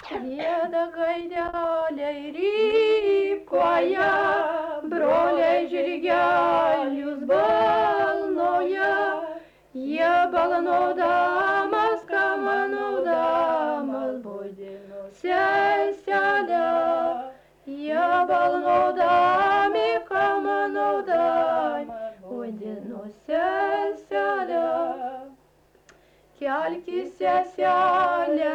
Gieda gaidelė rypkoja, broliai žirgelius balnoja, jie balnodamas, kamanaudamas, bodino seselę. Jie balnodami, kamanaudami, bodino seselę. Kelkis seselė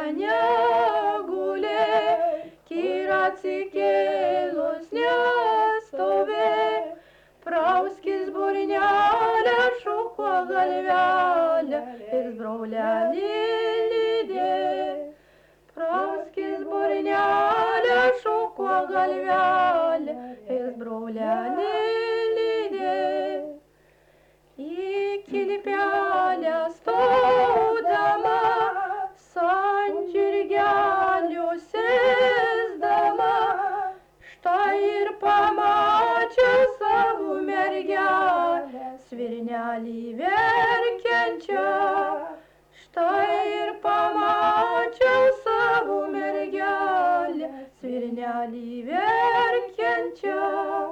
negulėk ir atsikėlus nestovėk, prauskis burnelę, šuko galvelę ir brolelį lydėk. Prauskis burnelę, šuko galvelę ir brolelį lydėk. Į kilpelę stodama, ant žirgelių sėsdama, štai ir pamačiau savo mergelę, svirnelį verkiančią. Štai ir pamačiau savo mergelę, svirnelį verkiančią.